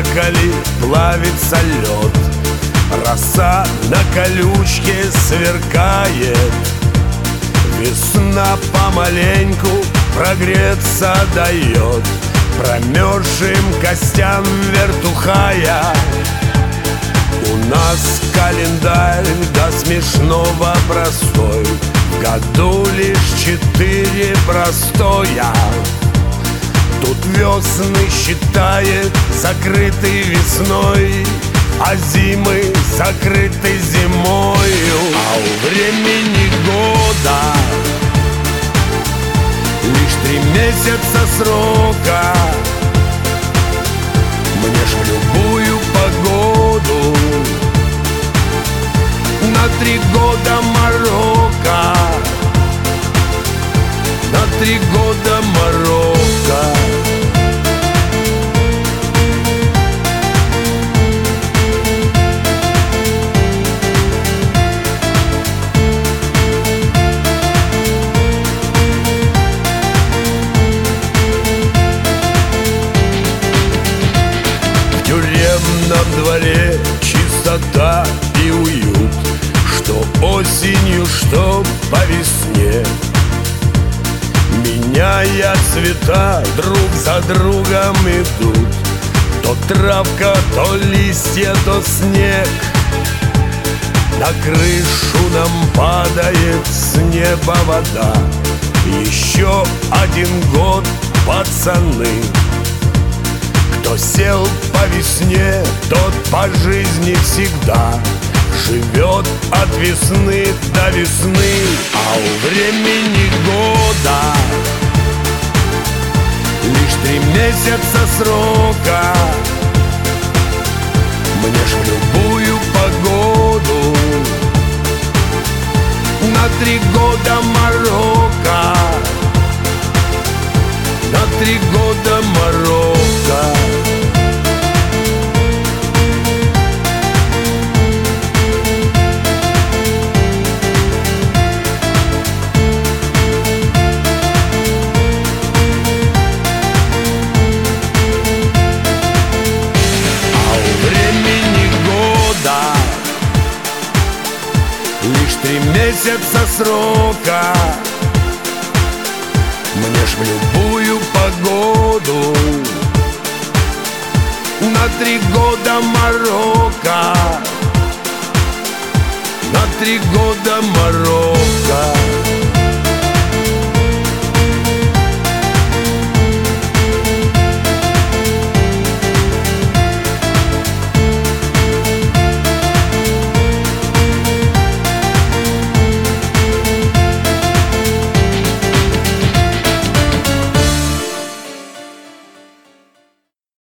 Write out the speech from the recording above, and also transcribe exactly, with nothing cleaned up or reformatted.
накали плавится лед, роса на колючке сверкает. Весна помаленьку прогреться дает промерзшим костям вертухая. У нас календарь до смешного простой, в году лишь четыре простоя. Тут весны считает закрытой весной, а зимы закрыты зимою. А у времени года лишь три месяца срока. Мне ж в любую погоду на три года Марокко, на три года Марокко. В тюремном дворе чистота и уют, что осенью, что по весне. Меняя цвета, друг за другом идут то травка, то листья, то снег. На крышу нам падает с неба вода. Еще один год, пацаны. Кто сел по весне, тот по жизни всегда живет от весны до весны. А у времени года лишь три месяца срока. Мне ж в любую погоду на три года Марокко, на три года Марокко. Лишь три месяца срока. Мне ж в любую погоду на три года Марокко.